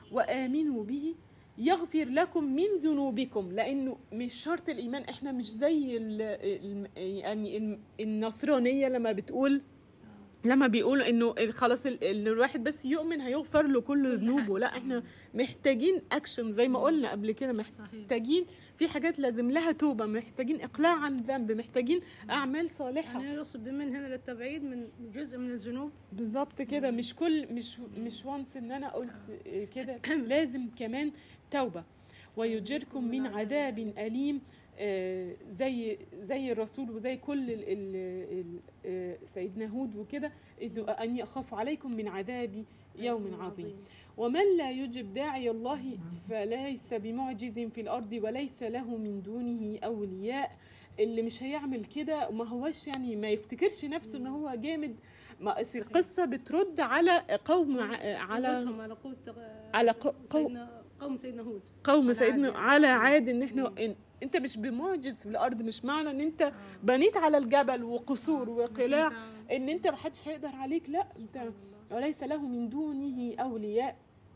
وآمنوا به يغفر لكم من ذنوبكم. لأنه مش شرط الإيمان، إحنا مش زي ال ال يعني ال- النصرانية لما بتقول لما بيقولوا انه خلاص ال- ال- الواحد بس يؤمن هيغفر له كل ذنوبه. لا، احنا محتاجين اكشن زي ما قلنا قبل كده. محتاجين في حاجات لازم لها توبة، محتاجين اقلاع عن ذنب، محتاجين اعمال صالحة. يعني يقصد بمن هنا للتبعيد من جزء من الذنوب. بالظبط كده. مش كل مش مش وانس ان انا قلت كده، لازم كمان توبة. ويجركم من عذاب أليم. آه، زي زي الرسول وزي كل ال ال ال آه، سيدنا هود وكده، إنه أني أخاف عليكم من عذاب يوم عظيم. ومن لا يجب داعي الله فليس بمعجز في الأرض وليس له من دونه أولياء. اللي مش هيعمل كده ما هوش يعني ما يفتكرش نفسه ان هو جامد. ما أصل القصة بترد على قوم ع- على قوتهم على قوة على قو- سيدنا قوم سيدنا هود. قوم على سيدنا عاد. على عاد ان احنا مم. إن انت مش بمعجز في الارض. مش معنى ان انت بنيت على الجبل وقصور وقلاع أنت- ان انت محدش هيقدر عليك. لا، انت وليس له من دونه اولياء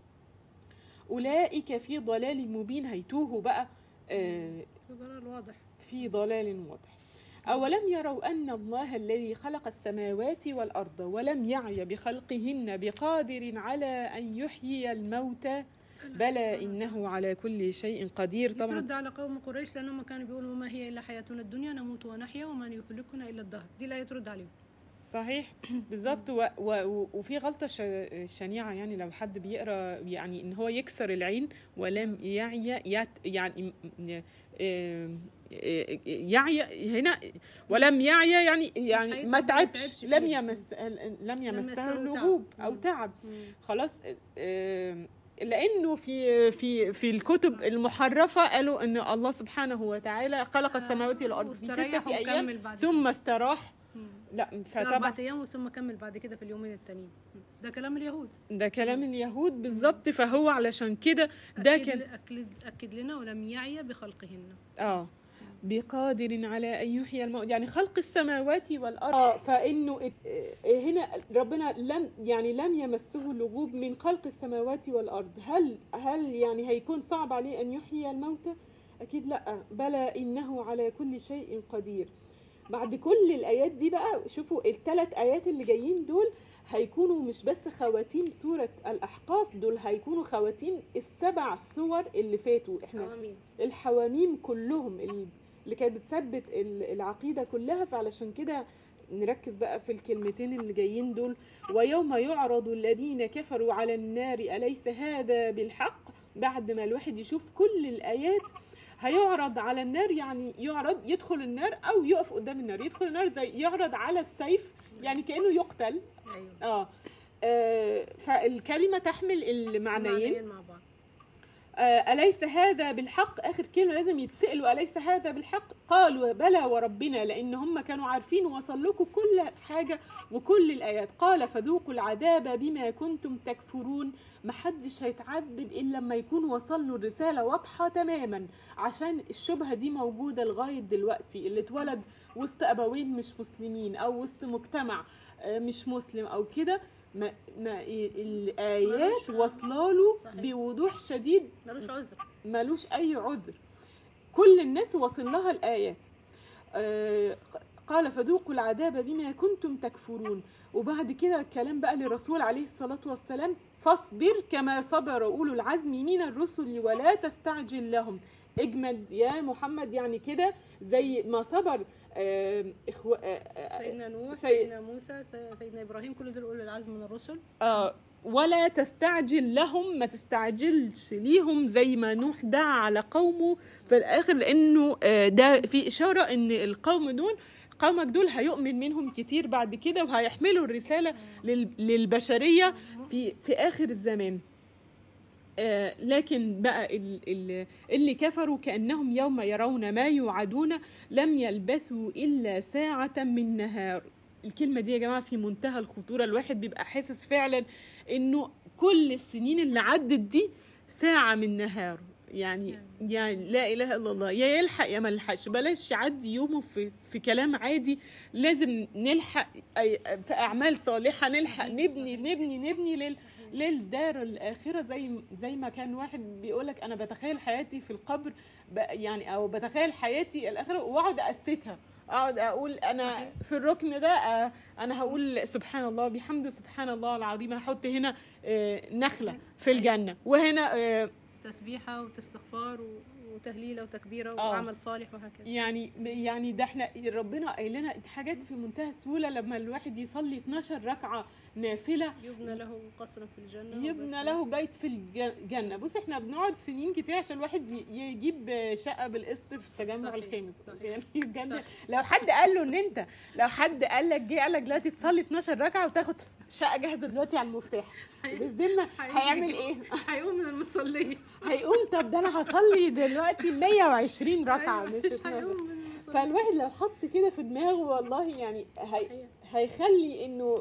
اولئك في ضلال مبين. هيتوهوا بقى آه، في ضلال واضح. في ضلال واضح. أولم يروا أن الله الذي خلق السماوات والأرض ولم يعي بخلقهن بقادر على أن يحيي الموتى بلى إنه على كل شيء قدير. طبعا ترد على قوم قريش لأنهم كانوا بيقولوا وما هي إلا حياتنا الدنيا نموت ونحيا وما يهلكنا إلا الدهر. دي لا ترد عليهم. صحيح بالظبط. و... و... وفي غلطه ش... شنيعه، يعني لو حد بيقرا يعني ان هو يكسر العين ولم يعي يت... يعني يعي هنا ولم يعي يعني يعني ما تعبش، لم يمس لم يمسه اللغوب او تعب. خلاص، لانه في في في الكتب المحرفه قالوا ان الله سبحانه وتعالى خلق السماوات والارض في سته ايام ثم استراح. لا، فأربعة أيام ثم كمل بعد كده في اليومين التانيين. ده كلام اليهود، ده كلام اليهود بالظبط. فهو علشان كده ده كان أكد, أكد لنا ولم يعي بخلقهن. اه بقادر على أن يحيي الموت، يعني خلق السماوات والأرض. آه فإنه هنا ربنا لم يعني لم يمسه اللغوب من خلق السماوات والأرض. هل هل يعني هيكون صعب عليه أن يحيي الموتى؟ أكيد لا، بلى إنه على كل شيء قدير. بعد كل الآيات دي بقى شوفوا الثلاث آيات اللي جايين دول هيكونوا مش بس خواتيم سورة الأحقاف، دول هيكونوا خواتيم السبع سور اللي فاتوا. احنا حواميم. الحواميم كلهم اللي كانت بتثبت العقيدة كلها. فعلشان كده نركز بقى في الكلمتين اللي جايين دول. ويوم يعرض الذين كفروا على النار أليس هذا بالحق. بعد ما الواحد يشوف كل الآيات هيعرض على النار، يعني يعرض يدخل النار او يقف قدام النار. يدخل النار زي يعرض على السيف، يعني كأنه يقتل. أيوة. اه, آه فالكلمة تحمل المعنيين مع بعض. آه أليس هذا بالحق، آخر كلمة لازم يتسألوا أليس هذا بالحق. قالوا بلى وربنا، لأن هم كانوا عارفين وصل لكم كل حاجة وكل الآيات. قال فذوقوا العذاب بما كنتم تكفرون. محدش هيتعذب إلا لما يكون وصل له الرسالة واضحة تماما، عشان الشبهة دي موجودة لغاية دلوقتي. اللي اتولد وسط أبوين مش مسلمين أو وسط مجتمع مش مسلم أو كده، ما, ما الآيات واصله له بوضوح شديد، ملوش عذر، ملوش أي عذر. كل الناس وصل لها الآيات. آه قال فذوقوا العذاب بما كنتم تكفرون. وبعد كده الكلام بقى للرسول عليه الصلاة والسلام، فاصبر كما صبر أولو العزم من الرسل ولا تستعجل لهم. اجمد يا محمد، يعني كده زي ما صبر آه إخوة آه سيدنا نوح، سي... سيدنا موسى، سيدنا إبراهيم، كل دول أولو العزم من الرسل. آه ولا تستعجل لهم، ما تستعجلش ليهم زي ما نوح دعا على قومه في الآخر، لأنه آه ده في إشارة إن القوم دول قومك دول هيؤمن منهم كتير بعد كده، وهيحملوا الرسالة للبشرية في في آخر الزمان. آه لكن بقى اللي كفروا كأنهم يوم يرون ما يوعدون لم يلبثوا إلا ساعة من نهار. الكلمة دي يا جماعة في منتهى الخطورة. الواحد بيبقى حاسس فعلا إنه كل السنين اللي عدت دي ساعة من نهار. يعني يعني لا اله الا الله، يا يلحق يا ما يلحقش. بلاش يعدي يومه في في كلام عادي، لازم نلحق في اعمال صالحه، نلحق نبني نبني نبني لل للدار الاخره. زي زي ما كان واحد بيقولك انا بتخيل حياتي في القبر يعني، او بتخيل حياتي الاخره واقعد اثبتها، اقعد اقول انا في الركن ده انا هقول سبحان الله بحمده سبحان الله العظيم، هحط هنا نخله في الجنه، وهنا تسبيحه وتستغفار وتهليله وتكبيره وعمل صالح وهكذا. يعني يعني ده احنا ربنا قايل لنا حاجات في منتهى السهوله. لما الواحد يصلي اتناشر ركعه نافله يبنى له قصر في الجنه، يبنى له بيت في الجنه. بص احنا بنقعد سنين كتير عشان الواحد يجيب شقه بالقسط في التجمع صحيح. الخامس صحيح. يعني الجنه لو حد قال له ان انت لو حد قال لك جه قال لك دلوقتي تصلي اتناشر ركعه وتاخد شقه جاهزه دلوقتي على المفتاح، بالذمه هيعمل ايه؟ مش هيقوم من المصليه، هيقوم طب ده انا هصلي دلوقتي مية وعشرين ركعه مش اتناشر. فالواحد لو حط كده في دماغه والله يعني هي هيخلي انه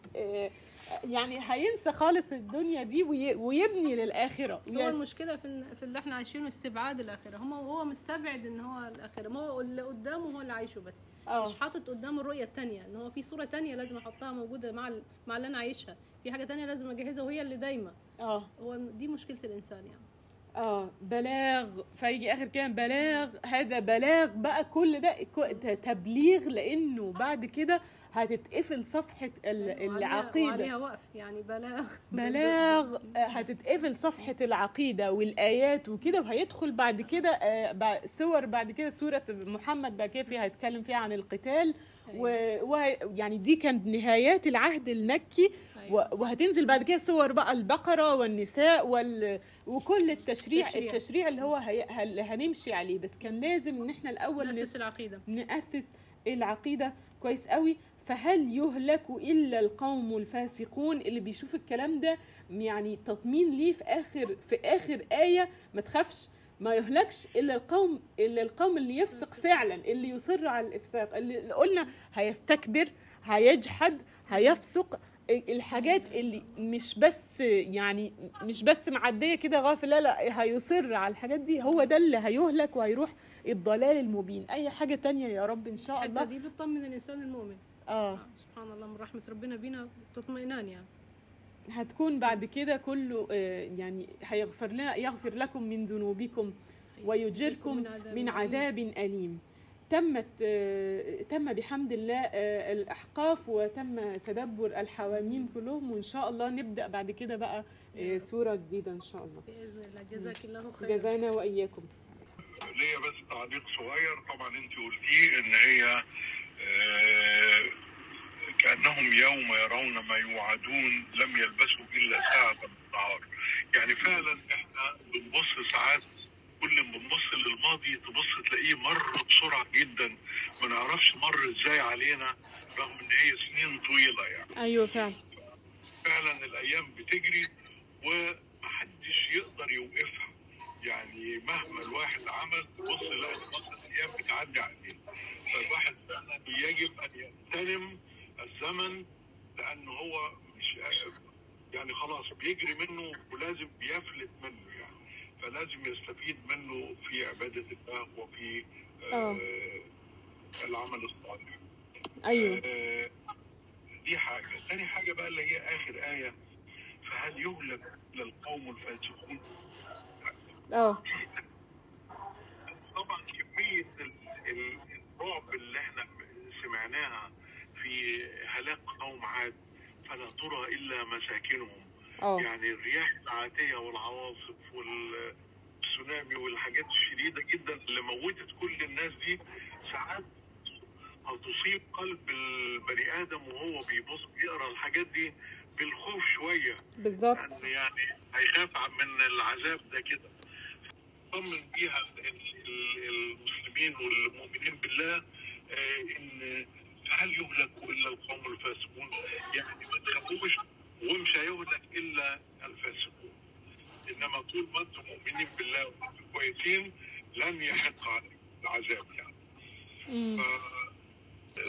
يعني هينسى خالص الدنيا دي ويبني للآخرة. هو المشكلة في في اللي احنا عايشينه استبعاد الآخرة. هم هو مستبعد ان هو الآخرة، ما هو اللي قدامه هو اللي عايشه، بس أوه. مش حاطط قدامه الرؤية التانية، ان هو في صورة تانية لازم احطها موجودة مع مع اللي انا عايشها، في حاجة تانية لازم اجهزها وهي اللي دايما. اه هو دي مشكلة الإنسان يعني. اه بلاغ، فيجي اخر كلام بلاغ. هذا بلاغ بقى، كل ده تبليغ، لانه بعد كده هتتقفل صفحه ال- وعليها- العقيده، وعليها وقف يعني بلاغ بلاغ. آه، هتتقفل صفحة العقيدة والآيات وكده، وهيدخل بعد كده آه، بع- سور بعد كده سورة محمد بعد كده فيها هيتكلم فيها عن القتال، ويعني دي كانت نهايات العهد المكي. و- وهتنزل بعد كده سور بقى البقرة والنساء وال... وكل التشريع التشريع. التشريع اللي هو هي... هل- هنمشي عليه. بس كان لازم ان احنا الأول نأسس العقيدة. نأسس العقيدة كويس قوي. فهل يهلك إلا القوم الفاسقون؟ اللي بيشوف الكلام ده يعني تطمين ليه في آخر في آخر آية، ما تخافش، ما يهلكش إلا القوم إلا القوم اللي يفسق فعلا، اللي يصر على الإفساق، اللي قلنا هيستكبر، هيجحد، هيفسق. الحاجات اللي مش بس يعني مش بس معدية كده غافل، لا لا، هيصر على الحاجات دي، هو ده اللي هيهلك وهيروح الضلال المبين. أي حاجة تانية يا رب إن شاء حتى الله. دي بتطمن الإنسان المؤمن. آه. آه، سبحان الله، من رحمة ربنا بينا تطمئنان يعني. هتكون بعد كده كله آه، يعني هيغفر لنا، يغفر لكم من ذنوبكم ويجركم من عذاب من عذاب أليم. تمت آه، تم بحمد الله آه، الأحقاف، وتم تدبر الحواميم كلهم، وإن شاء الله نبدأ بعد كده بقى آه، سورة جديدة إن شاء الله. بإذن الله. جزاك الله خير. جزانا وإياكم. ليا بس تعليق صغير. طبعا انت قلتيه ان هي آه، كأنهم يوم يرون ما يوعدون لم يلبسوا إلا ساعة من النهار. يعني فعلا احنا بنبص ساعات، كل ما بنبص للماضي تبص تلاقيه مر بسرعة جدا، ما نعرفش مر ازاي علينا رغم ان هي سنين طويلة. يعني أيوة فعلا فعلا الأيام بتجري ومحدش يقدر يوقفها. يعني مهما الواحد عمل تبص لا تبص الأيام بتعدي عليه. فالواحد فعلا يجب أن يغتنم الزمن، لأنه هو مش يعني خلاص بيجري منه ولازم بيفلت منه يعني، فلازم يستفيد منه في عبادة الله وفي آه العمل الصالح. أيوة. آه دي حاجة. تاني حاجة بقى اللي هي آخر آية، فهل يهلك للقوم الفاسقون؟ اه طبعا كمية الرعب اللي احنا سمعناها في هلاك قوم عاد، فلا ترى إلا مساكنهم. اه يعني الرياح العاتية والعواصف والتسونامي والحاجات الشديدة جدا اللي موتت كل الناس دي، ساعات هتصيب قلب البني آدم وهو بيبص بيقرأ الحاجات دي بالخوف شوية. بالظبط. يعني, يعني هيخاف من العذاب ده كده. طمن بيها المسلمين والمؤمنين بالله ان هل يهلك الا القوم الفاسقون؟ يعني ما تخافوش، ومش هيهلك الا الفاسقون، انما طول ما انتم مؤمنين بالله وانتم كويسين لن يحق عليكم العذاب يعني.